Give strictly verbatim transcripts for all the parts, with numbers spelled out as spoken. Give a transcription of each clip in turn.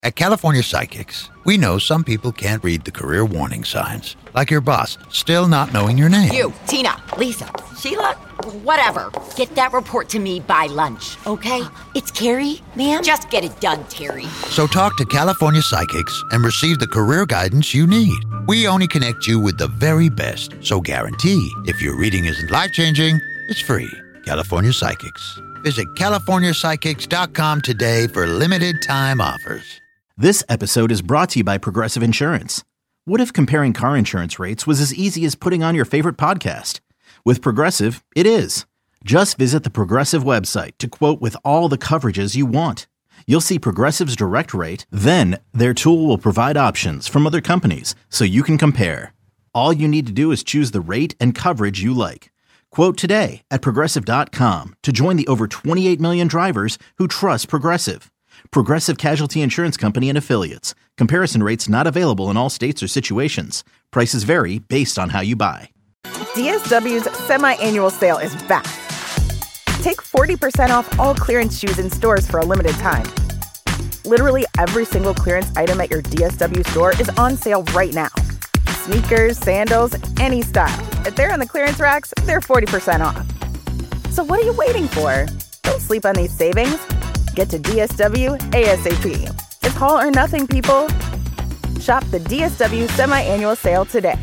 At California Psychics, we know some people can't read the career warning signs, like your boss still not knowing your name. You, Tina, Lisa, Sheila, whatever. Get that report to me by lunch, okay? It's Carrie, ma'am. Just get it done, Terry. So talk to California Psychics and receive the career guidance you need. We only connect you with the very best, so guarantee if your reading isn't life-changing, it's free. California Psychics. Visit California Psychics dot com today for limited time offers. This episode is brought to you by Progressive Insurance. What if comparing car insurance rates was as easy as putting on your favorite podcast? With Progressive, it is. Just visit the Progressive website to quote with all the coverages you want. You'll see Progressive's direct rate, then their tool will provide options from other companies so you can compare. All you need to do is choose the rate and coverage you like. Quote today at Progressive dot com to join the over twenty-eight million drivers who trust Progressive. Progressive Casualty Insurance Company and Affiliates. Comparison rates not available in all states or situations. Prices vary based on how you buy. D S W's semi-annual sale is back. Take forty percent off all clearance shoes in stores for a limited time. Literally every single clearance item at your D S W store is on sale right now. Sneakers, sandals, any style. If they're on the clearance racks, they're forty percent off. So what are you waiting for? Don't sleep on these savings. Get to D S W ASAP. It's all or nothing, people. Shop the D S W semi-annual sale today.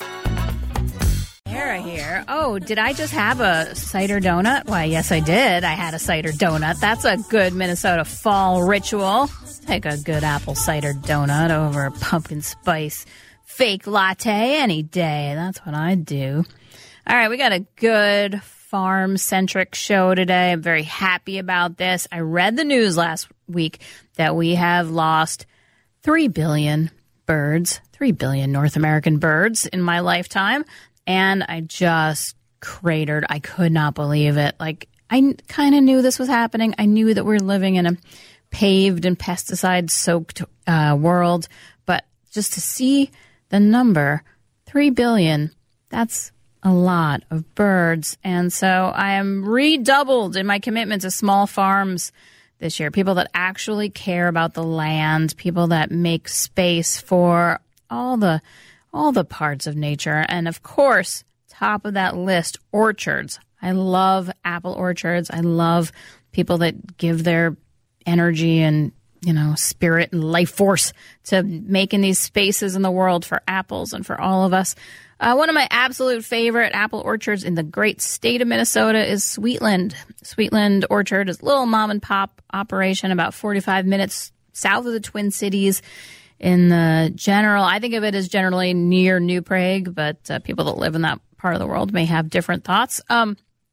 Sarah here. Oh, did I just have a cider donut? Why, yes, I did. I had a cider donut. That's a good Minnesota fall ritual. Take a good apple cider donut over a pumpkin spice fake latte any day. That's what I do. All right, we got a good farm-centric show today. I'm very happy about this. I read the news last week that we have lost three billion birds, three billion North American birds in my lifetime, and I just cratered. I could not believe it. Like, I kind of knew this was happening. I knew that we we're living in a paved and pesticide-soaked uh, world, but just to see the number, three billion, that's a lot of birds. And so I am redoubled in my commitment to small farms this year. People that actually care about the land, people that make space for all the all the parts of nature. And of course, top of that list, orchards. I love apple orchards. I love people that give their energy and, you know, spirit and life force to making these spaces in the world for apples and for all of us. Uh, one of my absolute favorite apple orchards in the great state of Minnesota is Sweetland. Sweetland Orchard is a little mom and pop operation about forty-five minutes south of the Twin Cities in the general. I think of it as generally near New Prague, but uh, people that live in that part of the world may have different thoughts. Um,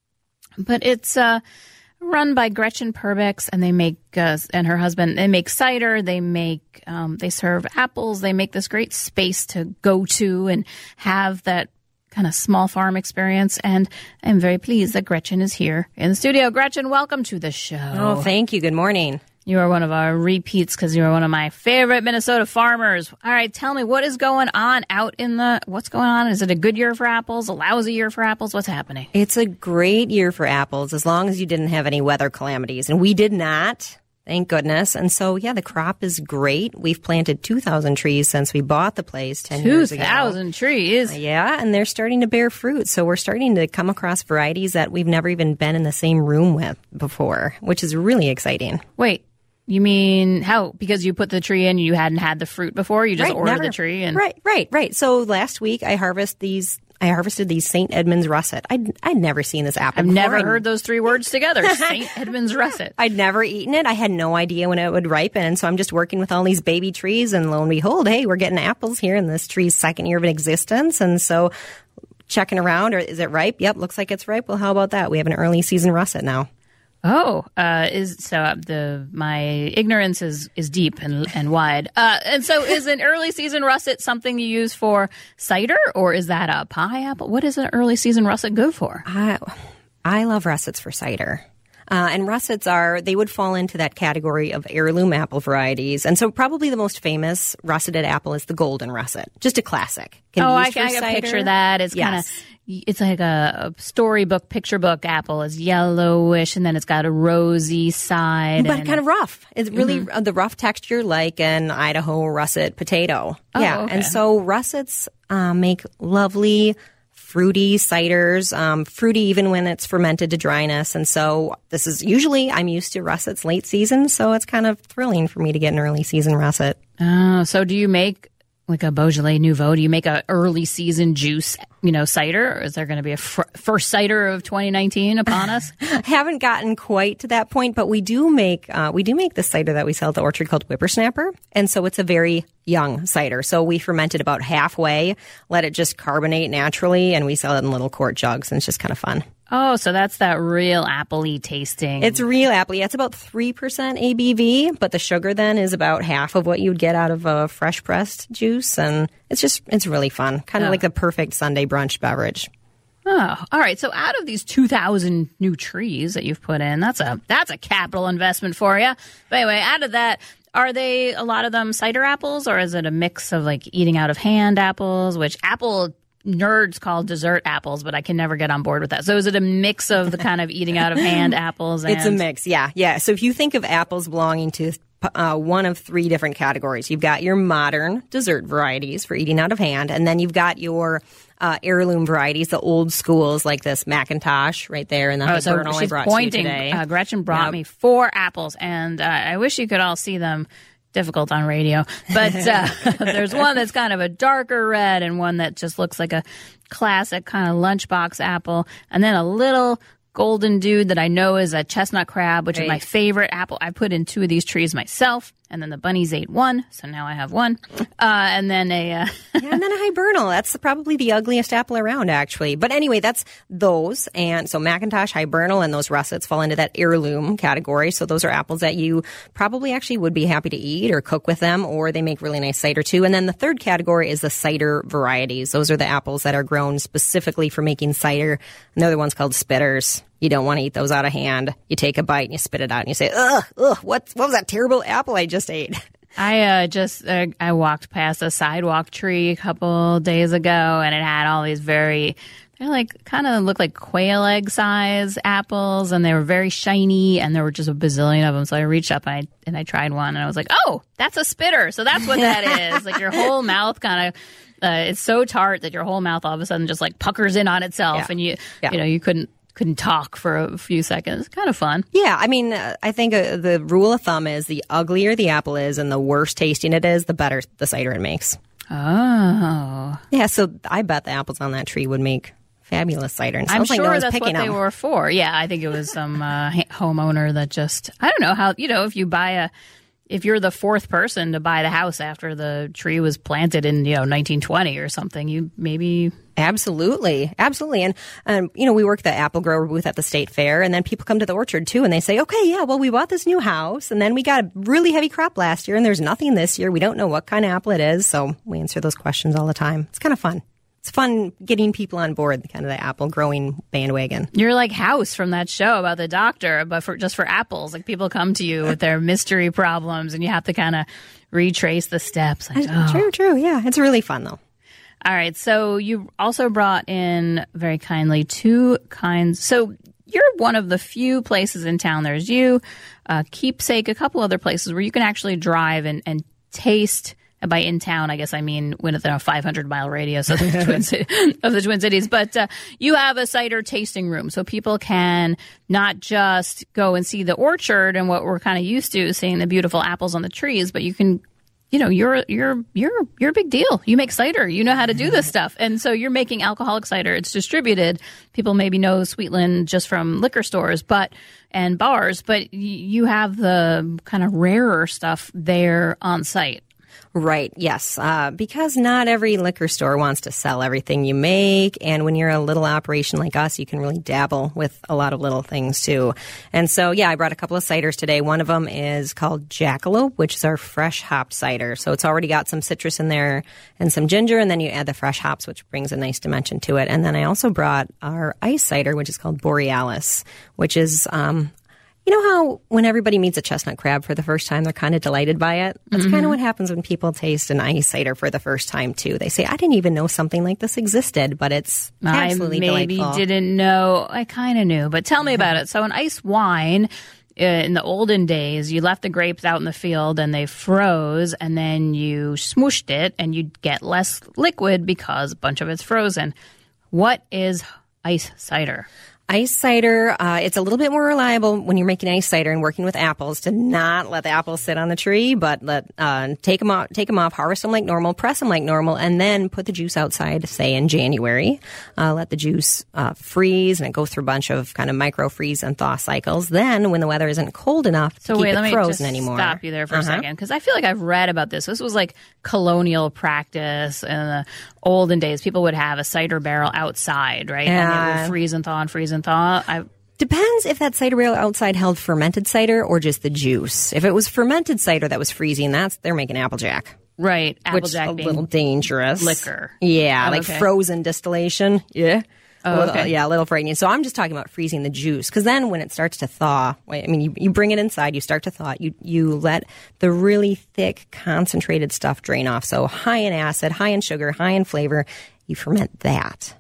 but it's uh, run by Gretchen Perbix, and they make uh, and her husband. They make cider. They make um, they serve apples. They make this great space to go to and have that kind of small farm experience. And I'm very pleased that Gretchen is here in the studio. Gretchen, welcome to the show. Oh, thank you. Good morning. You are one of our repeats because you are one of my favorite Minnesota farmers. All right, tell me, what is going on out in the, what's going on? Is it a good year for apples, a lousy year for apples? What's happening? It's a great year for apples as long as you didn't have any weather calamities. And we did not, thank goodness. And so, yeah, the crop is great. We've planted two thousand trees since we bought the place ten years ago. two thousand trees? Yeah, and they're starting to bear fruit. So we're starting to come across varieties that we've never even been in the same room with before, which is really exciting. Wait. You mean how? Because you put the tree in, you hadn't had the fruit before. You just right, ordered never. the tree, and right, right, right. So last week I harvest these. I harvested these Saint Edmunds russet. I'd I'd never seen this apple. I've before. never I'd, heard those three words together. Saint Edmunds russet. I'd never eaten it. I had no idea when it would ripen, and so I'm just working with all these baby trees. And lo and behold, hey, we're getting apples here in this tree's second year of existence. And so checking around, or is it ripe? Yep, looks like it's ripe. Well, how about that? We have an early season russet now. Oh, uh, is so uh, the my ignorance is, is deep and and wide. Uh, and so, is an early season russet something you use for cider, or is that a pie apple? What is an early season russet good for? I I love russets for cider. Uh, and russets are, they would fall into that category of heirloom apple varieties. And so probably the most famous russeted apple is the golden russet. Just a classic. Can oh, be I, used for I can cider. picture that. It's Yes. kind of, it's like a, a storybook, picture book apple. It's yellowish, and then it's got a rosy side. But and, kind of rough. It's really Mm-hmm. uh, the rough texture like an Idaho russet potato. Oh, yeah. okay. And so russets uh, make lovely fruity ciders, um, fruity even when it's fermented to dryness. And so this is usually, I'm used to russets late season, so it's kind of thrilling for me to get an early season russet. Oh, so do you make like a Beaujolais Nouveau? Do you make a early season juice, you know, cider? Or is there going to be a fr- first cider of twenty nineteen upon us? Haven't gotten quite to that point, but we do make uh, we do make this cider that we sell at the orchard called Whippersnapper, and so it's a very young cider. So we ferment it about halfway, let it just carbonate naturally, and we sell it in little quart jugs, and it's just kind of fun. Oh, so that's that real apple-y tasting. It's real apple. It's about three percent A B V, but the sugar then is about half of what you'd get out of a fresh pressed juice, and it's just it's really fun. Kind of Oh. like the perfect Sunday brunch beverage. Oh, all right. So out of these two thousand new trees that you've put in, that's a that's a capital investment for you. But anyway, out of that, are they a lot of them cider apples, or is it a mix of like eating out of hand apples, which apple nerds call dessert apples, but I can never get on board with that. So is it a mix of the kind of eating out of hand apples? And- It's a mix, yeah, yeah. So if you think of apples belonging to uh, one of three different categories, you've got your modern dessert varieties for eating out of hand, and then you've got your uh, heirloom varieties, the old schools like this Macintosh right there, and the Oh, so Hibernal I she's brought pointing. to you today. Uh, Gretchen brought Yep. me four apples, and uh, I wish you could all see them. Difficult on radio, but uh, there's one that's kind of a darker red and one that just looks like a classic kind of lunchbox apple, and then a little golden dude that I know is a chestnut crab, which is my Right. favorite apple. I put in two of these trees myself, and then the bunnies ate one, so now I have one, uh, and then a uh, Yeah, and then a Hibernal. That's probably the ugliest apple around, actually. But anyway, that's those. And so Macintosh, Hibernal, and those russets fall into that heirloom category. So those are apples that you probably actually would be happy to eat or cook with them, or they make really nice cider too. And then the third category is the cider varieties. Those are the apples that are grown specifically for making cider. And they're the ones called spitters. You don't want to eat those out of hand. You take a bite and you spit it out and you say, ugh, ugh, what, what was that terrible apple I just ate? I uh, just uh, I walked past a sidewalk tree a couple days ago, and it had all these very they're like kind of look like quail egg size apples, and they were very shiny, and there were just a bazillion of them. So I reached up and I and I tried one, and I was like, oh, that's a spitter. So that's what that is. Like your whole mouth kind of. Uh, it's so tart that your whole mouth all of a sudden just like puckers in on itself, Yeah. and you Yeah. you know you couldn't couldn't talk for a few seconds. Kind of fun. Yeah, I mean, uh, I think uh, the rule of thumb is the uglier the apple is and the worse tasting it is, the better the cider it makes. Oh, Yeah, so I bet the apples on that tree would make fabulous cider. And I'm sounds like no sure one's that's picking what they them. were for. Yeah, I think it was some uh, ha- homeowner that just, I don't know how, you know, if you buy a, if you're the fourth person to buy the house after the tree was planted in, you know, nineteen twenty or something, you maybe. Absolutely, absolutely. And, um, you know, we work the apple grower booth at the state fair, and then people come to the orchard too, and they say, okay, yeah, well, we bought this new house, and then we got a really heavy crop last year, and there's nothing this year. We don't know what kind of apple it is, so we answer those questions all the time. It's kind of fun. It's fun getting people on board, kind of the apple growing bandwagon. You're like House from that show about the doctor, but for just for apples. Like people come to you with their mystery problems, and you have to kind of retrace the steps. Like, oh. True, true. Yeah, it's really fun, though. All right. So you also brought in very kindly two kinds. So you're one of the few places in town. There's you, uh, Keepsake, a couple other places where you can actually drive and, and taste. And by in town, I guess I mean within a five hundred mile radius of the Twin, City, of the Twin Cities. But uh, you have a cider tasting room, so people can not just go and see the orchard and what we're kind of used to, seeing the beautiful apples on the trees, but you can. You know, you're you're you're you're a big deal. You make cider. You know how to do this stuff, and so you're making alcoholic cider. It's distributed. People maybe know Sweetland just from liquor stores, but and bars, but y- you have the kind of rarer stuff there on site. Right, yes, uh, because not every liquor store wants to sell everything you make, and when you're a little operation like us, you can really dabble with a lot of little things too. And so, yeah, I brought a couple of ciders today. One of them is called Jackalope, which is our fresh hopped cider. So it's already got some citrus in there and some ginger, and then you add the fresh hops, which brings a nice dimension to it. And then I also brought our ice cider, which is called Borealis, which is um, You know how when everybody meets a chestnut crab for the first time, they're kind of delighted by it? That's mm-hmm. kind of what happens when people taste an ice cider for the first time, too. They say, I didn't even know something like this existed, but it's absolutely delightful. I maybe delightful. didn't know. I kind of knew, but tell me about it. So an ice wine, uh, in the olden days, you left the grapes out in the field and they froze, and then you smooshed it, and you'd get less liquid because a bunch of it's frozen. What is ice cider? Ice cider, uh, it's a little bit more reliable when you're making ice cider and working with apples to not let the apples sit on the tree, but let uh, take them off, take them off, harvest them like normal, press them like normal, and then put the juice outside, say in January. Uh, let the juice uh, freeze, and it goes through a bunch of kind of micro freeze and thaw cycles. Then, when the weather isn't cold enough to so keep wait, it let me frozen just anymore. Stop you there for uh-huh. a second, because I feel like I've read about this. This was like colonial practice in the olden days. People would have a cider barrel outside, right? Yeah. And it would freeze and thaw and freeze and thaw. I Depends if that cider barrel outside held fermented cider or just the juice. If it was fermented cider that was freezing, that's they're making Applejack. Right, Applejack which being a little dangerous. Liquor. Yeah, oh, like okay. frozen distillation. Yeah. Oh, little, okay. Yeah, a little frightening. So I'm just talking about freezing the juice, because then when it starts to thaw, I mean, you, you bring it inside, you start to thaw, you you let the really thick, concentrated stuff drain off. So high in acid, high in sugar, high in flavor, you ferment that.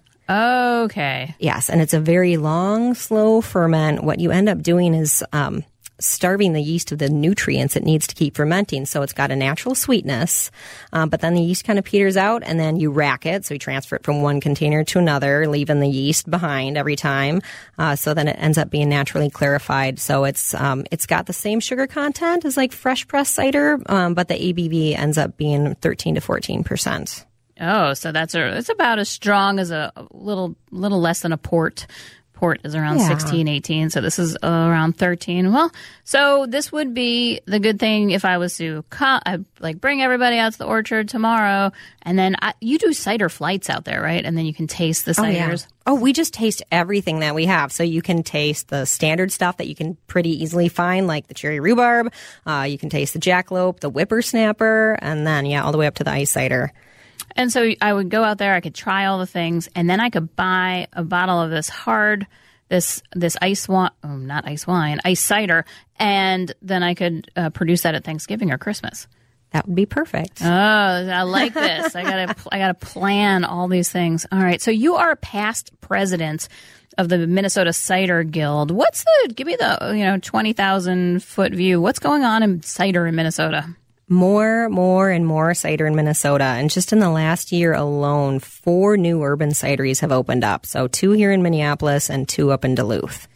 Okay. Yes, and it's a very long, slow ferment. What you end up doing is um, starving the yeast of the nutrients it needs to keep fermenting. So it's got a natural sweetness, uh, but then the yeast kind of peters out, and then you rack it. So you transfer it from one container to another, leaving the yeast behind every time. Uh, so then it ends up being naturally clarified. So it's um, it's got the same sugar content as like fresh pressed cider, um, but the A B V ends up being thirteen to fourteen percent. Oh, so that's a, it's about as strong as a, a little little less than a port. Port is around yeah. sixteen, eighteen, so this is uh, around thirteen. Well, so this would be the good thing if I was to co- I, like bring everybody out to the orchard tomorrow, and then I, you do cider flights out there, right? And then you can taste the ciders. Oh, yeah. Oh, we just taste everything that we have. So you can taste the standard stuff that you can pretty easily find, like the cherry rhubarb. Uh, you can taste the jackalope, the whippersnapper, and then, yeah, all the way up to the ice cider. And so I would go out there, I could try all the things, and then I could buy a bottle of this hard, this this ice wine, oh, not ice wine, ice cider, and then I could uh, produce that at Thanksgiving or Christmas. That would be perfect. Oh, I like this. I gotta I gotta plan all these things. All right, so you are past president of the Minnesota Cider Guild. What's the? Give me the you know twenty thousand foot view. What's going on in cider in Minnesota? More, more, and more cider in Minnesota. And just in the last year alone, four new urban cideries have opened up. So two here in Minneapolis and two up in Duluth.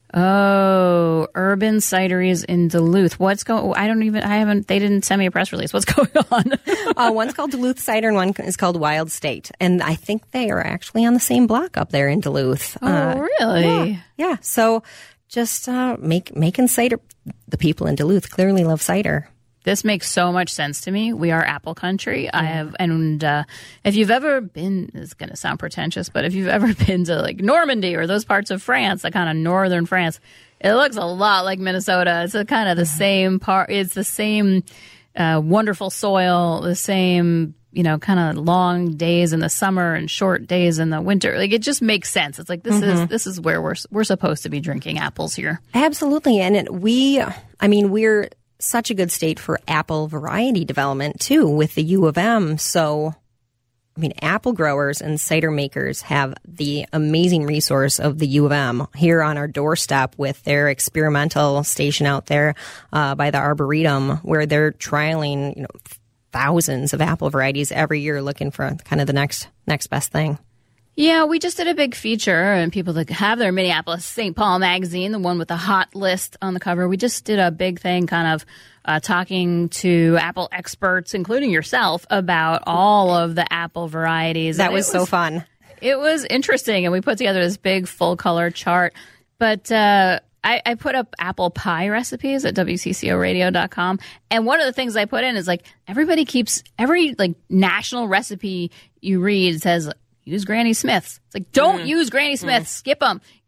Oh, urban cideries in Duluth. What's going? I don't even. I haven't. They didn't send me a press release. What's going on? uh, one's called Duluth Cider, and one is called Wild State. And I think they are actually on the same block up there in Duluth. Oh, uh, really? Yeah. yeah. So just uh, make making cider. The people in Duluth clearly love cider. This makes so much sense to me. We are apple country. Yeah. I have, and uh, if you've ever been, it's going to sound pretentious, but if you've ever been to like Normandy or those parts of France, the kind of northern France, it looks a lot like Minnesota. It's a kind of the same part. It's the same uh, wonderful soil, the same, you know, kind of long days in the summer and short days in the winter. Like it just makes sense. It's like this mm-hmm. is this is where we're we're supposed to be drinking apples here. Absolutely, and it, we, I mean, we're such a good state for apple variety development, too, with the U of M. So, I mean, apple growers and cider makers have the amazing resource of the U of M here on our doorstep with their experimental station out there uh, by the Arboretum, where they're trialing, you know, thousands of apple varieties every year looking for kind of the next next best thing. Yeah, we just did a big feature, and people that have their Minneapolis Saint Paul magazine, the one with the hot list on the cover, we just did a big thing kind of uh, talking to apple experts, including yourself, about all of the apple varieties. That was, was so fun. It was interesting, and we put together this big full-color chart. But uh, I, I put up apple pie recipes at W C C O radio dot com, and one of the things I put in is, like, everybody keeps, every, like, national recipe you read says, use Granny Smith's. It's like, don't mm. use Granny Smith's. Mm. Skip them.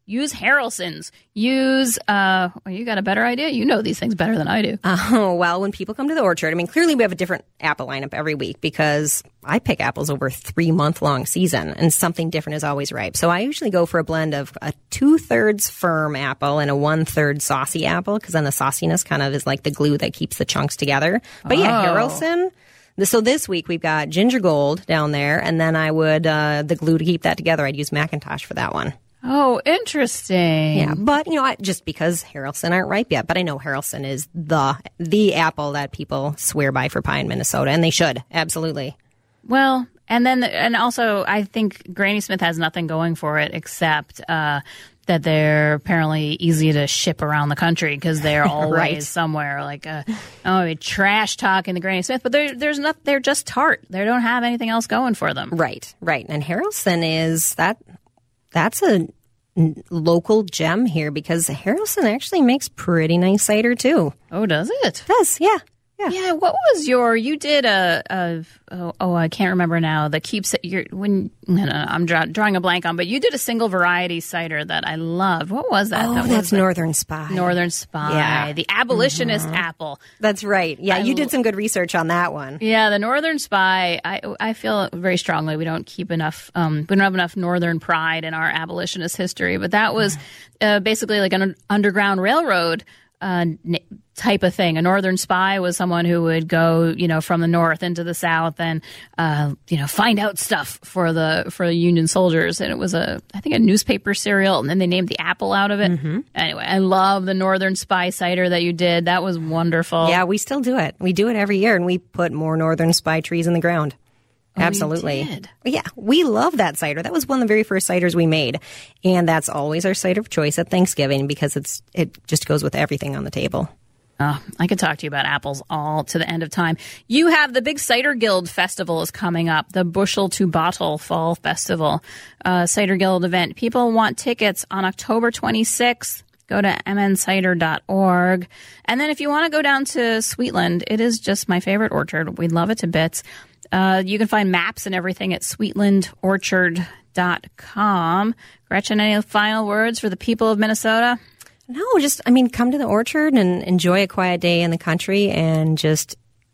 Use Harrelson's. Use, uh, well, you got a better idea? You know these things better than I do. Oh, well, when people come to the orchard, I mean, clearly we have a different apple lineup every week because I pick apples over a three-month-long season, and something different is always ripe. So I usually go for a blend of a two-thirds firm apple and a one-third saucy apple, because then the sauciness kind of is like the glue that keeps the chunks together. But yeah, Oh. Harrelson. So this week we've got ginger gold down there, and then I would, uh, the glue to keep that together, I'd use Macintosh for that one. Oh, interesting. Yeah, but you know, I, just because Harrelson aren't ripe yet, but I know Harrelson is the the apple that people swear by for pie in Minnesota, and they should absolutely. Well, and then, and also, I think Granny Smith has nothing going for it except uh, that they're apparently easy to ship around the country because they're always Right. somewhere. Like, uh, oh, trash talking the Granny Smith, but they're, there's not. They're just tart. They don't have anything else going for them. Right, right, and Harrelson is that. That's a n- local gem here because Harrelson actually makes pretty nice cider too. Oh, does it? Does yeah. Yeah. Yeah, what was your? You did a, a oh, oh I can't remember now. The keeps your when no, no, I'm draw, drawing a blank on, but you did a single variety cider that I loved. What was that? Oh, that that's was Northern Spy. Northern Spy, Yeah. the abolitionist apple. That's right. Yeah, I you l- did some good research on that one. Yeah, the Northern Spy. I I feel very strongly we don't keep enough. Um, we don't have enough Northern pride in our abolitionist history. But that was uh, basically like an underground railroad uh, n- type of thing. A Northern Spy was someone who would go, you know, from the north into the south and uh, you know, find out stuff for the for the Union soldiers. And it was a I think a newspaper serial, and then they named the apple out of it. Mm-hmm. Anyway, I love the Northern Spy cider that you did. That was wonderful. Yeah, we still do it. We do it every year, and we put more Northern Spy trees in the ground. Oh, you Absolutely. did? Yeah, we love that cider. That was one of the very first ciders we made. And that's always our cider of choice at Thanksgiving because it's it just goes with everything on the table. Oh, I could talk to you about apples all to the end of time. You have the big Cider Guild Festival is coming up, the Bushel to Bottle Fall Festival, uh, Cider Guild event. People want tickets on October twenty-sixth. Go to m n cider dot org. And then if you want to go down to Sweetland, it is just my favorite orchard. We love it to bits. Uh, you can find maps and everything at sweetland orchard dot com. Gretchen, any final words for the people of Minnesota? No, just, I mean, come to the orchard and enjoy a quiet day in the country and just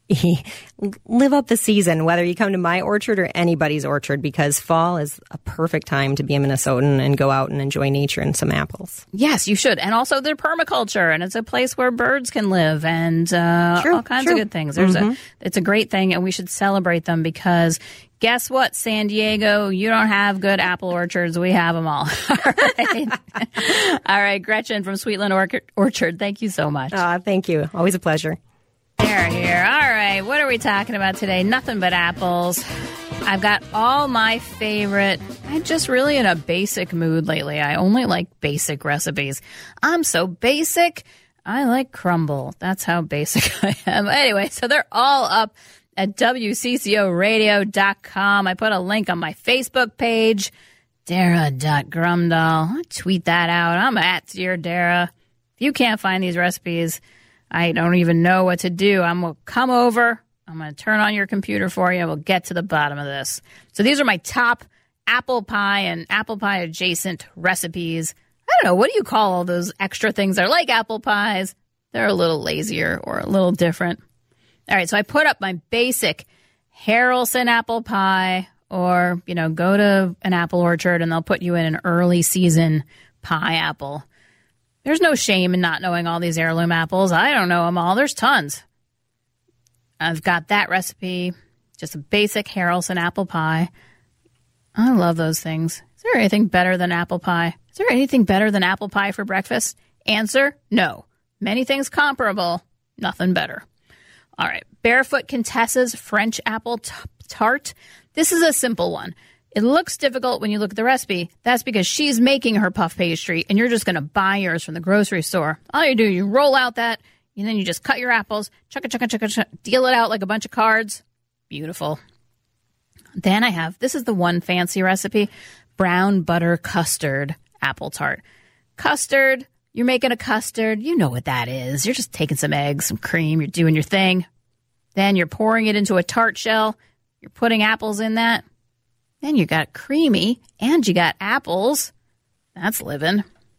live up the season, whether you come to my orchard or anybody's orchard, because fall is a perfect time to be a Minnesotan and go out and enjoy nature and some apples. Yes, you should. And also they're permaculture, and it's a place where birds can live and uh, True, all kinds true. of good things. There's Mm-hmm. a, it's a great thing, and we should celebrate them because guess what, San Diego? You don't have good apple orchards. We have them all. All right. All right, Gretchen from Sweetland Orchard, Orchard, thank you so much. Uh, thank you. Always a pleasure. Here, here. All right, what are we talking about today? Nothing but apples. I've got all my favorite. I'm just really in a basic mood lately. I only like basic recipes. I'm so basic. I like crumble. That's how basic I am. Anyway, so they're all up at W C C O radio dot com. I put a link on my Facebook page, Dara dot Grumdahl. I tweet that out. I'm at Dear Dara. If you can't find these recipes, I don't even know what to do. I'm going to come over. I'm going to turn on your computer for you. We'll get to the bottom of this. So these are my top apple pie and apple pie adjacent recipes. I don't know. What do you call all those extra things that are like apple pies? They're a little lazier or a little different. All right. So I put up my basic Harrelson apple pie, or, you know, go to an apple orchard and they'll put you in an early season pie apple. There's no shame in not knowing all these heirloom apples. I don't know them all. There's tons. I've got that recipe, just a basic Harrelson apple pie. I love those things. Is there anything better than apple pie? Is there anything better than apple pie for breakfast? Answer, no. Many things comparable, nothing better. All right, Barefoot Contessa's French apple t- tart. This is a simple one. It looks difficult when you look at the recipe. That's because she's making her puff pastry, and you're just going to buy yours from the grocery store. All you do, you roll out that, and then you just cut your apples, chuck it, chuck it, chuck it, chuck it, deal it out like a bunch of cards. Beautiful. Then I have, this is the one fancy recipe, brown butter custard apple tart. Custard, you're making a custard. You know what that is. You're just taking some eggs, some cream, you're doing your thing. Then you're pouring it into a tart shell. You're putting apples in that. Then you got creamy, and you got apples. That's living.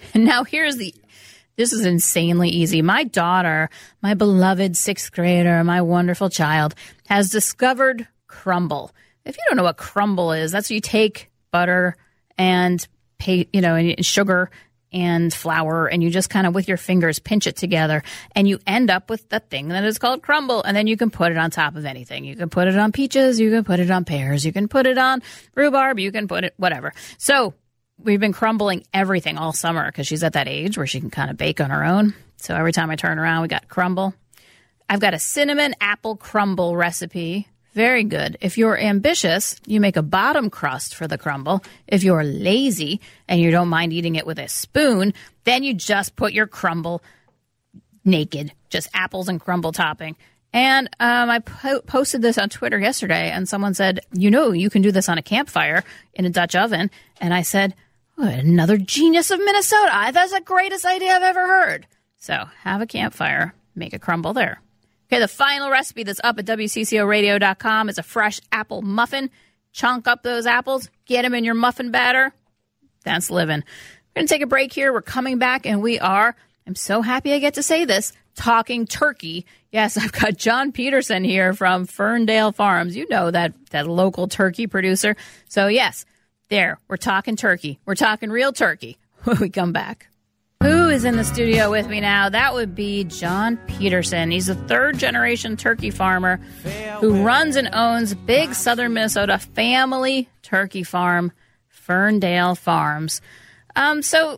And now here's the, this is insanely easy. My daughter, my beloved sixth grader, my wonderful child, has discovered crumble. If you don't know what crumble is, that's you take butter and pay, you know, and sugar and flour, and you just kind of with your fingers pinch it together, and you end up with the thing that is called crumble. And then you can put it on top of anything. You can put it on peaches, you can put it on pears, you can put it on rhubarb, you can put it whatever. So we've been crumbling everything all summer because she's at that age where she can kind of bake on her own. So every time I turn around, we got crumble. I've got a cinnamon apple crumble recipe. Very good. If you're ambitious, you make a bottom crust for the crumble. If you're lazy and you don't mind eating it with a spoon, then you just put your crumble naked, just apples and crumble topping. And um, I po- posted this on Twitter yesterday, and someone said, you know, you can do this on a campfire in a Dutch oven. And I said, oh, another genius of Minnesota. That's the greatest idea I've ever heard. So have a campfire, make a crumble there. Okay, the final recipe that's up at W C C O radio dot com is a fresh apple muffin. Chunk up those apples, get them in your muffin batter. That's living. We're going to take a break here. We're coming back, and we are, I'm so happy I get to say this, talking turkey. Yes, I've got John Peterson here from Ferndale Farms. You know that, that local turkey producer. So, yes, there, we're talking turkey. We're talking real turkey when we come back. Who is in the studio with me now? That would be John Peterson. He's a third-generation turkey farmer who runs and owns big southern Minnesota family turkey farm, Ferndale Farms. Um, so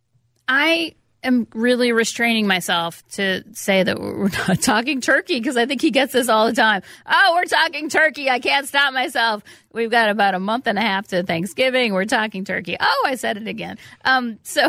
I am really restraining myself to say that we're not talking turkey because I think he gets this all the time. Oh, we're talking turkey. I can't stop myself. We've got about a month and a half to Thanksgiving. We're talking turkey. Oh, I said it again. Um, so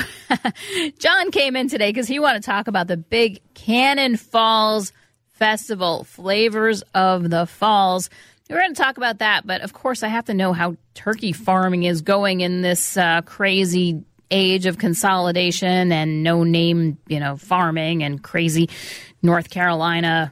John came in today because he wanted to talk about the big Cannon Falls Festival, Flavors of the Falls. We're going to talk about that, but of course I have to know how turkey farming is going in this uh, crazy age of consolidation and no name, you know, farming and crazy North Carolina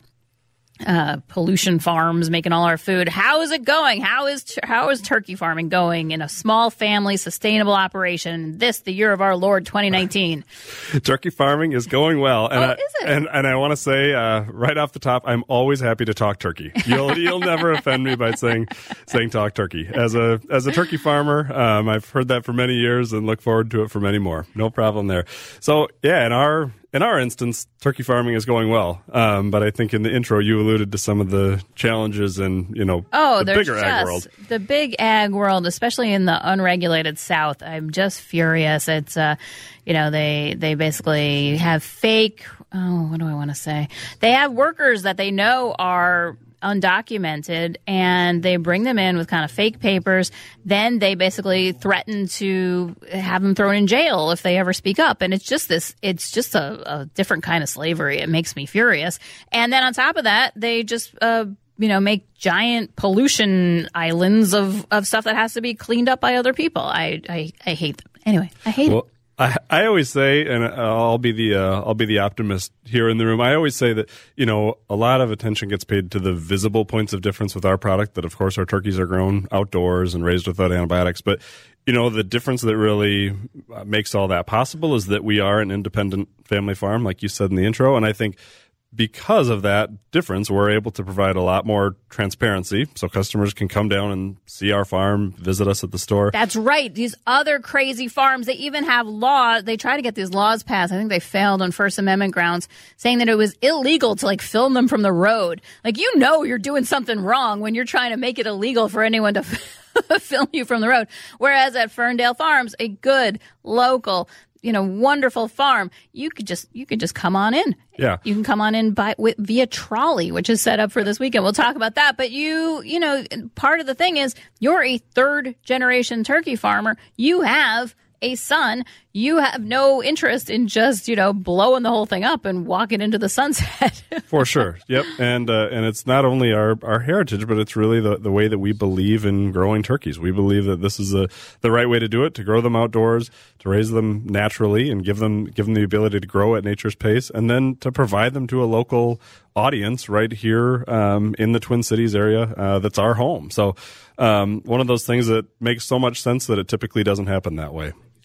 uh, pollution farms making all our food. How is it going? How is how is turkey farming going in a small family sustainable operation? This, the year of our Lord, twenty nineteen. Turkey farming is going well, and oh, I, is it? and and I want to say uh, right off the top, I'm always happy to talk turkey. You'll you'll never offend me by saying saying talk turkey. As a as a turkey farmer, um, I've heard that for many years and look forward to it for many more. No problem there. So yeah, in our In our instance, turkey farming is going well, um, but I think in the intro you alluded to some of the challenges in, you know, oh, the there's bigger just, ag world. The big ag world, especially in the unregulated South. I'm just furious. It's, uh, you know, they they basically have fake, oh, what do I want to say? They have workers that they know are undocumented, and they bring them in with kind of fake papers. Then they basically threaten to have them thrown in jail if they ever speak up. And it's just this, it's just a, a different kind of slavery. It makes me furious. And then on top of that, they just, uh, you know, make giant pollution islands of, of stuff that has to be cleaned up by other people. I, I, I hate them. Anyway, I hate well, it. I, I always say, and I'll be the uh, I'll be the optimist here in the room. I always say that, you know, a lot of attention gets paid to the visible points of difference with our product. That of course our turkeys are grown outdoors and raised without antibiotics. But you know, the difference that really makes all that possible is that we are an independent family farm, like you said in the intro. And I think because of that difference, we're able to provide a lot more transparency so customers can come down and see our farm, visit us at the store. That's right. These other crazy farms, they even have law. They try to get these laws passed. I think they failed on First Amendment grounds, saying that it was illegal to like film them from the road. Like, you know, you're doing something wrong when you're trying to make it illegal for anyone to film you from the road. Whereas at Ferndale Farms, a good local, you know, wonderful farm, you could just you could just come on in. Yeah, you can come on in by with, via trolley, which is set up for this weekend. We'll talk about that. But you, you know, part of the thing is you're a third generation turkey farmer. You have a son. You have no interest in just, you know, blowing the whole thing up and walking into the sunset. For sure. Yep. And uh, and it's not only our, our heritage, but it's really the, the way that we believe in growing turkeys. We believe that this is a, the right way to do it, to grow them outdoors, to raise them naturally and give them give them the ability to grow at nature's pace, and then to provide them to a local audience right here um, in the Twin Cities area uh, that's our home. So um, one of those things that makes so much sense that it typically doesn't happen that way.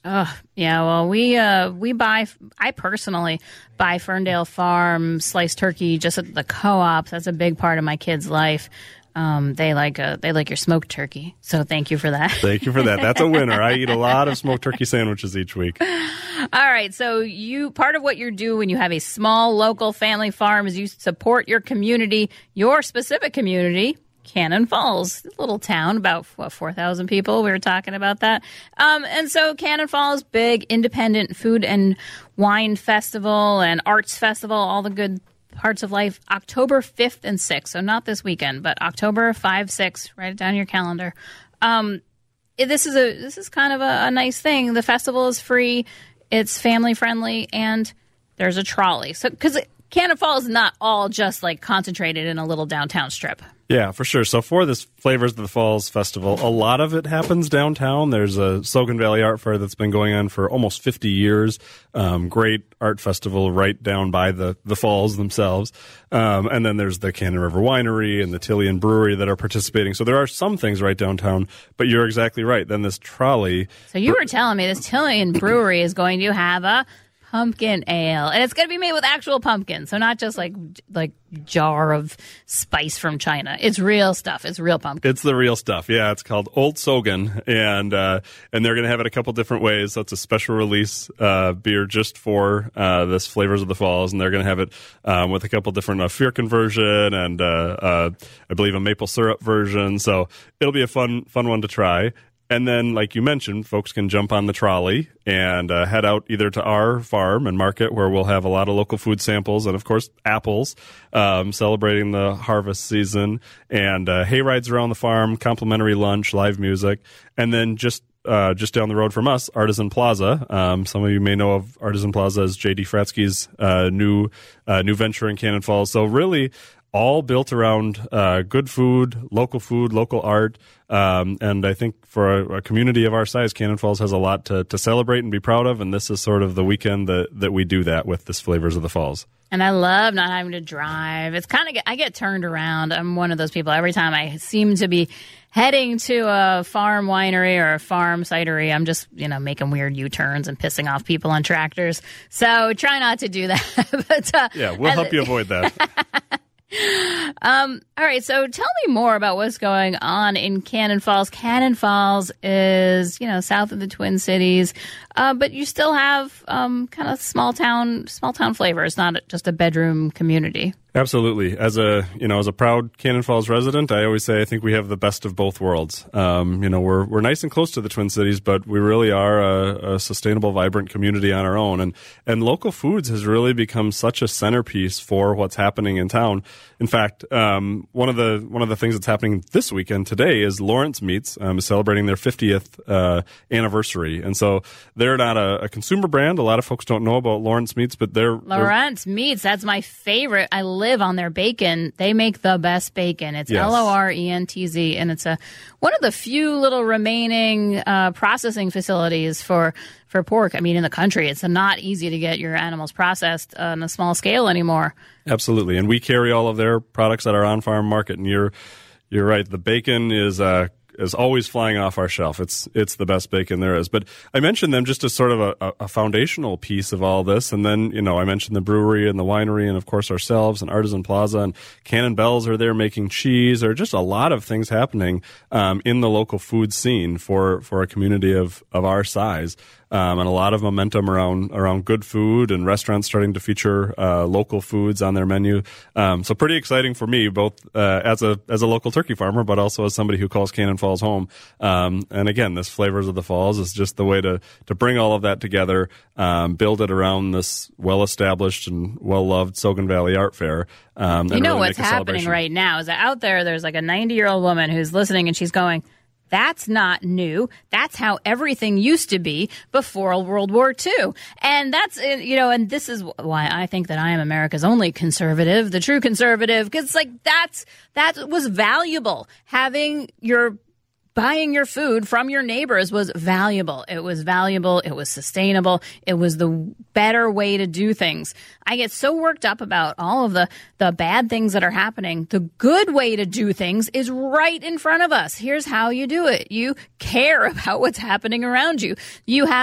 Oh, yeah. Well, we uh, we buy. I personally buy Ferndale Farm sliced turkey just at the co-ops. That's a big part of my kids' life. Um, they like uh, they like your smoked turkey. So thank you for that. Thank you for that. That's a winner. I eat a lot of smoked turkey sandwiches each week. All right. So you part of what you do when you have a small local family farm is you support your community, your specific community. Cannon Falls, a little town, about what, four thousand people. We were talking about that. Um, and so Cannon Falls, big independent food and wine festival and arts festival, all the good parts of life, October fifth and sixth. So not this weekend, but October fifth, sixth. Write it down in your calendar. Um, this is a this is kind of a, a nice thing. The festival is free. It's family friendly, and there's a trolley. So because Cannon Falls is not all just like concentrated in a little downtown strip. Yeah, for sure. So for this Flavors of the Falls Festival, a lot of it happens downtown. There's a Sogan Valley Art Fair that's been going on for almost fifty years. Um, great art festival right down by the, the falls themselves. Um, and then there's the Cannon River Winery and the Tillian Brewery that are participating. So there are some things right downtown, but you're exactly right. Then this trolley. So you were telling me this Tillian Brewery is going to have a pumpkin ale, and it's going to be made with actual pumpkin, so not just like like jar of spice from China. It's real stuff. It's real pumpkin. It's the real stuff. Yeah, it's called Old Sogan, and uh, and they're going to have it a couple different ways. So it's a special release uh, beer just for uh, this Flavors of the Falls, and they're going to have it um, with a couple different uh, Firkin version and uh, uh, I believe a maple syrup version. So it'll be a fun fun one to try. And then, like you mentioned, folks can jump on the trolley and uh, head out either to our farm and market where we'll have a lot of local food samples and, of course, apples, um, celebrating the harvest season, and uh, hay rides around the farm, complimentary lunch, live music, and then just uh, just down the road from us, Artisan Plaza. Um, some of you may know of Artisan Plaza as J D Fratsky's uh, new uh, new venture in Cannon Falls. So really, all built around uh, good food, local food, local art. Um, and I think for a, a community of our size, Cannon Falls has a lot to, to celebrate and be proud of. And this is sort of the weekend that, that we do that with this Flavors of the Falls. And I love not having to drive. It's kind of get, I get turned around. I'm one of those people. Every time I seem to be heading to a farm winery or a farm cidery, I'm just, you know, making weird U-turns and pissing off people on tractors. So try not to do that. but uh, Yeah, we'll help you avoid that. Um, all right, so tell me more about what's going on in Cannon Falls. Cannon Falls is, you know, south of the Twin Cities, uh, but you still have um, kind of small town, small town flavor. It's not just a bedroom community. Absolutely. As a you know, as a proud Cannon Falls resident, I always say I think we have the best of both worlds. Um, you know, we're we're nice and close to the Twin Cities, but we really are a, a sustainable, vibrant community on our own. And and local foods has really become such a centerpiece for what's happening in town. In fact, um, one of the one of the things that's happening this weekend today is Lawrence Meats um, is celebrating their fiftieth uh, anniversary, and so they're not a, a consumer brand. A lot of folks don't know about Lawrence Meats, but they're Lawrence they're, Meats. That's my favorite. I live on their bacon. They make the best bacon. It's yes. L O R E N T Z, and it's a one of the few little remaining uh, processing facilities for for pork. I mean, in the country, it's not easy to get your animals processed on a small scale anymore. Absolutely, and we carry all of their products at our on-farm market. And you're you're right. The bacon is uh, is always flying off our shelf. It's it's the best bacon there is. But I mentioned them just as sort of a, a foundational piece of all this. And then, you know, I mentioned the brewery and the winery and, of course, ourselves and Artisan Plaza and Cannon Bells are there making cheese. There are just a lot of things happening um, in the local food scene for, for a community of, of our size. Um, and a lot of momentum around around good food and restaurants starting to feature uh, local foods on their menu. Um, so pretty exciting for me, both uh, as a as a local turkey farmer, but also as somebody who calls Cannon Falls home. Um, and again, this Flavors of the Falls is just the way to to bring all of that together, um, build it around this well-established and well-loved Sogan Valley Art Fair. Um, you and know really what's make a happening right now is that out there, there's like a ninety-year-old woman who's listening, and she's going, that's not new. That's how everything used to be before World War Two. And that's, you know, and this is why I think that I am America's only conservative, the true conservative, because like that's, that was valuable. Having your Buying your food from your neighbors was valuable. It was valuable. It was sustainable. It was the better way to do things. I get so worked up about all of the, the bad things that are happening. The good way to do things is right in front of us. Here's how you do it. You care about what's happening around you. You have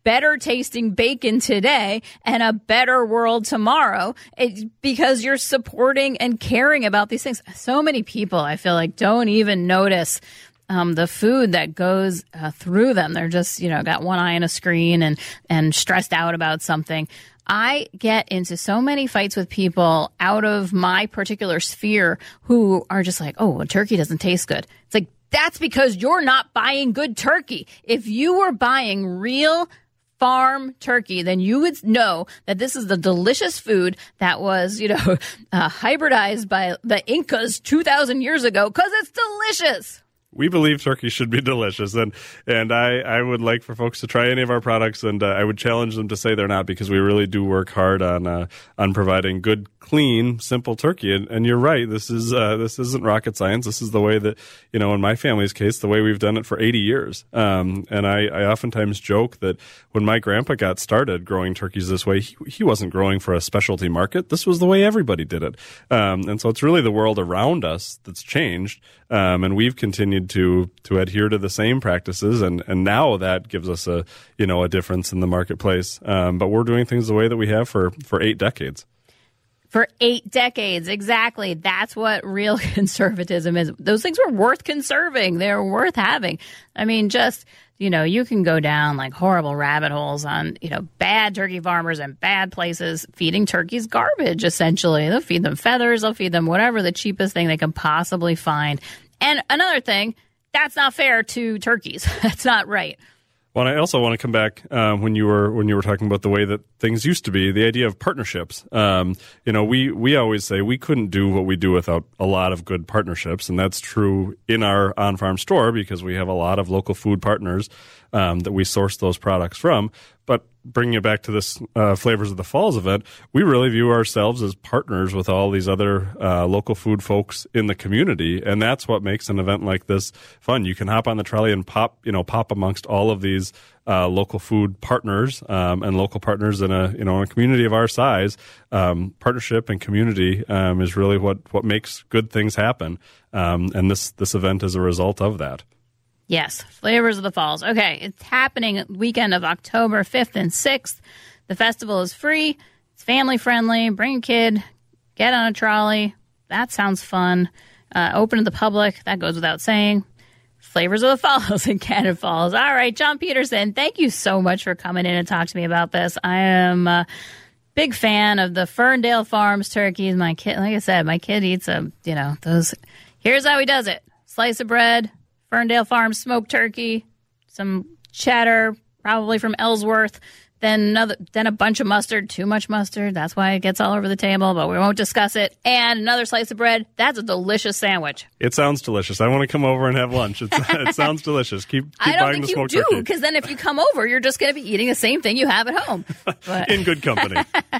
better tasting bacon today and a better world tomorrow, it, because you're supporting and caring about these things. So many people, I feel like, don't even notice um, the food that goes uh, through them. They're just, you know, got one eye on a screen and, and stressed out about something. I get into so many fights with people out of my particular sphere who are just like, oh, well, turkey doesn't taste good. It's like, that's because you're not buying good turkey. If you were buying real farm turkey, then you would know that this is the delicious food that was, you know, uh, hybridized by the Incas two thousand years ago, because it's delicious. We believe turkey should be delicious, and and I, I would like for folks to try any of our products, and uh, I would challenge them to say they're not, because we really do work hard on uh, on providing good, clean, simple turkey. And, and you're right, this is uh, this isn't rocket science. This is the way that, you know, in my family's case, the way we've done it for eighty years. Um, and I, I oftentimes joke that when my grandpa got started growing turkeys this way, he, he wasn't growing for a specialty market. This was the way everybody did it. Um, and so it's really the world around us that's changed, um, and we've continued to to adhere to the same practices, and and now that gives us a you know a difference in the marketplace. Um, but we're doing things the way that we have for for eight decades. For eight decades, exactly. That's what real conservatism is. Those things were worth conserving. They're worth having. I mean, just, you know, you can go down like horrible rabbit holes on, you know, bad turkey farmers and bad places feeding turkeys garbage, essentially. They'll feed them feathers. They'll feed them whatever the cheapest thing they can possibly find. And another thing, that's not fair to turkeys. That's not right. Well, and I also want to come back uh, when you were when you were talking about the way that things used to be, the idea of partnerships. Um, you know, we we always say we couldn't do what we do without a lot of good partnerships, and that's true in our on-farm store because we have a lot of local food partners um, that we source those products from. But bringing it back to this uh, Flavors of the Falls event, we really view ourselves as partners with all these other uh, local food folks in the community, and that's what makes an event like this fun. You can hop on the trolley and pop, you know, pop amongst all of these uh, local food partners um, and local partners in a, you know, in a community of our size. Um, partnership and community um, is really what what makes good things happen, um, and this this event is a result of that. Yes, Flavors of the Falls. Okay, it's happening weekend of October fifth and sixth. The festival is free. It's family-friendly. Bring a kid. Get on a trolley. That sounds fun. Uh, open to the public. That goes without saying. Flavors of the Falls in Cannon Falls. All right, John Peterson, thank you so much for coming in and talking to me about this. I am a big fan of the Ferndale Farms turkeys. My kid, like I said, my kid eats a, you know, those. Here's how he does it. Slice of bread, Ferndale Farms smoked turkey, some cheddar, probably from Ellsworth, then another, then a bunch of mustard, too much mustard. That's why it gets all over the table, but we won't discuss it. And another slice of bread. That's a delicious sandwich. It sounds delicious. I want to come over and have lunch. It's, it sounds delicious. Keep, keep I don't buying think the you smoked do, turkey. because then if you come over, you're just going to be eating the same thing you have at home. But. In good company.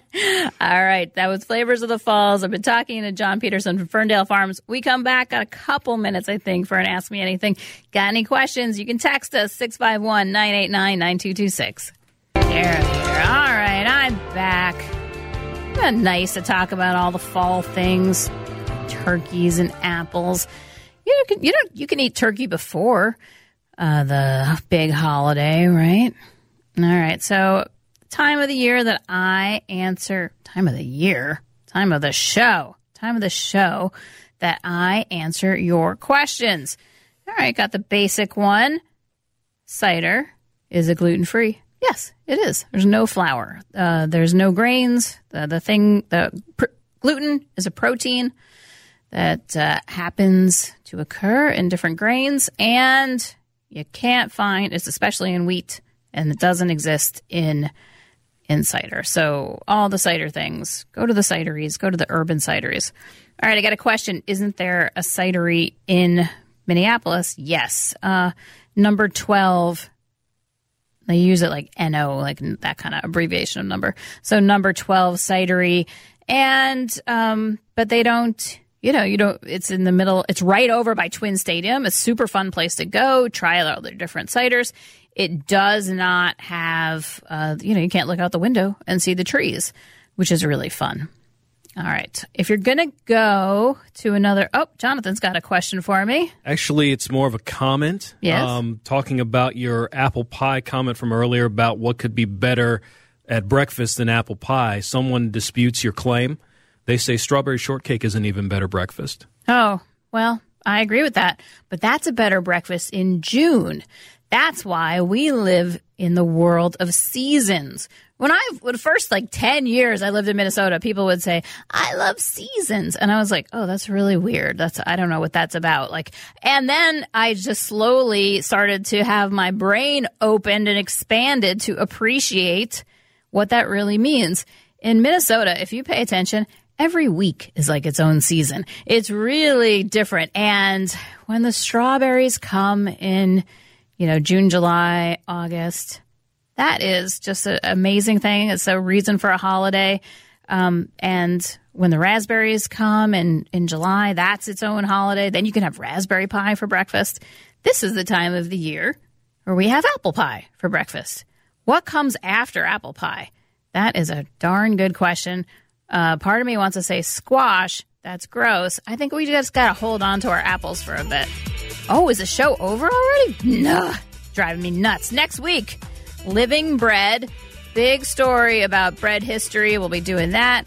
All right. That was Flavors of the Falls. I've been talking to John Peterson from Ferndale Farms. We come back, got a couple minutes, I think, for an Ask Me Anything. Got any questions? You can text us, six five one, nine eight nine, nine two two six. There, there. All right, I'm back. It's nice to talk about all the fall things, turkeys and apples. You know, you know, you can eat turkey before uh, the big holiday, right? All right, so time of the year that I answer, time of the year, time of the show, time of the show that I answer your questions. All right, got the basic one. Cider, is it gluten-free? Yes, it is. There's no flour. Uh, there's no grains. The, the thing, the pr- gluten is a protein that uh, happens to occur in different grains, and you can't find, it's especially in wheat, and it doesn't exist in in cider. So all the cider things, go to the cideries, go to the urban cideries. All right, I got a question. Isn't there a cidery in Minneapolis? Yes. Uh, number twelve. They use it like N O, like that kind of abbreviation of number. So number twelve cidery. And, um, but they don't, you know, you don't, it's in the middle. It's right over by Twin Stadium. It's a super fun place to go. Try all their different ciders. It does not have, uh, you know, you can't look out the window and see the trees, which is really fun. All right. If you're going to go to another... Oh, Jonathan's got a question for me. Actually, it's more of a comment. Yes. Um, talking about your apple pie comment from earlier about what could be better at breakfast than apple pie. Someone disputes your claim. They say strawberry shortcake is an even better breakfast. Oh, well, I agree with that. But that's a better breakfast in June. That's why we live in the world of seasons. When I, the first like ten years I lived in Minnesota, people would say, I love seasons. And I was like, oh, that's really weird. That's, I don't know what that's about. Like, and then I just slowly started to have my brain opened and expanded to appreciate what that really means. In Minnesota, if you pay attention, every week is like its own season. It's really different. And when the strawberries come in, you know, June, July, August, that is just an amazing thing. It's a reason for a holiday. Um, and when the raspberries come in, in July, that's its own holiday. Then you can have raspberry pie for breakfast. This is the time of the year where we have apple pie for breakfast. What comes after apple pie? That is a darn good question. Uh, part of me wants to say squash. That's gross. I think we just got to hold on to our apples for a bit. Oh, is the show over already? No, driving me nuts. Next week, Living Bread. Big story about bread history. We'll be doing that.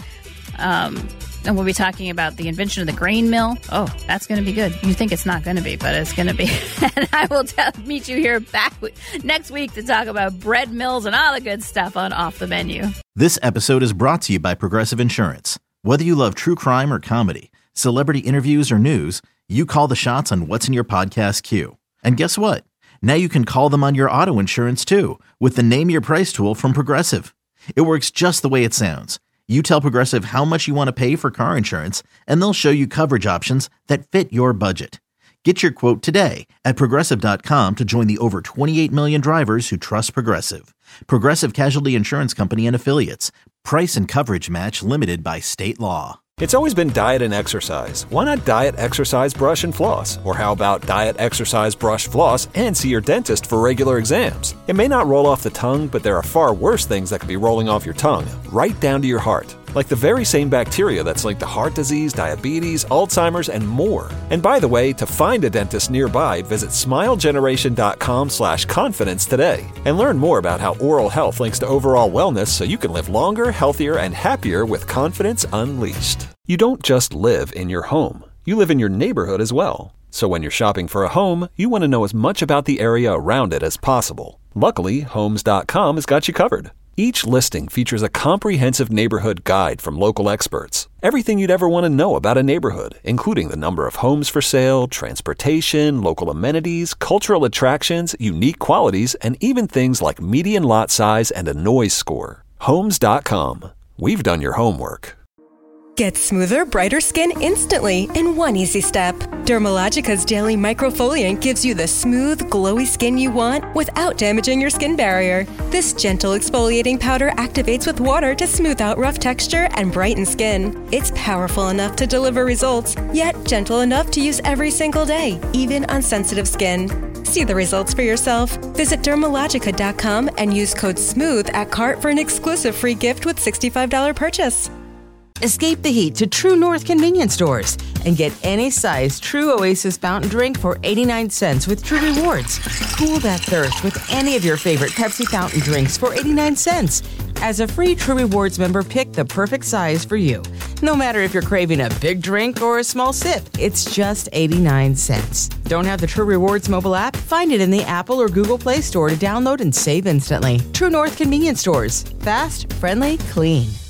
Um, and we'll be talking about the invention of the grain mill. Oh, that's going to be good. You think it's not going to be, but it's going to be. And I will tell, meet you here back next week to talk about bread mills and all the good stuff on Off the Menu. This episode is brought to you by Progressive Insurance. Whether you love true crime or comedy, celebrity interviews or news, you call the shots on what's in your podcast queue. And guess what? Now you can call them on your auto insurance too with the Name Your Price tool from Progressive. It works just the way it sounds. You tell Progressive how much you want to pay for car insurance, and they'll show you coverage options that fit your budget. Get your quote today at Progressive dot com to join the over twenty-eight million drivers who trust Progressive. Progressive Casualty Insurance Company and Affiliates. Price and coverage match limited by state law. It's always been diet and exercise. Why not diet, exercise, brush, and floss? Or how about diet, exercise, brush, floss, and see your dentist for regular exams? It may not roll off the tongue, but there are far worse things that could be rolling off your tongue, right down to your heart. Like the very same bacteria that's linked to heart disease, diabetes, Alzheimer's, and more. And by the way, to find a dentist nearby, visit smilegeneration.com slash confidence today. And learn more about how oral health links to overall wellness so you can live longer, healthier, and happier with confidence unleashed. You don't just live in your home. You live in your neighborhood as well. So when you're shopping for a home, you want to know as much about the area around it as possible. Luckily, Homes dot com has got you covered. Each listing features a comprehensive neighborhood guide from local experts. Everything you'd ever want to know about a neighborhood, including the number of homes for sale, transportation, local amenities, cultural attractions, unique qualities, and even things like median lot size and a noise score. Homes dot com. We've done your homework. Get smoother, brighter skin instantly in one easy step. Dermalogica's Daily Microfoliant gives you the smooth, glowy skin you want without damaging your skin barrier. This gentle exfoliating powder activates with water to smooth out rough texture and brighten skin. It's powerful enough to deliver results, yet gentle enough to use every single day, even on sensitive skin. See the results for yourself. Visit Dermalogica dot com and use code SMOOTH at cart for an exclusive free gift with sixty-five dollars purchase. Escape the heat to True North convenience stores and get any size True Oasis fountain drink for eighty-nine cents with True Rewards. Cool that thirst with any of your favorite Pepsi fountain drinks for eighty-nine cents. As a free True Rewards member, pick the perfect size for you. No matter if you're craving a big drink or a small sip, it's just eighty-nine cents. Don't have the True Rewards mobile app? Find it in the Apple or Google Play Store to download and save instantly. True North convenience stores. Fast, friendly, clean.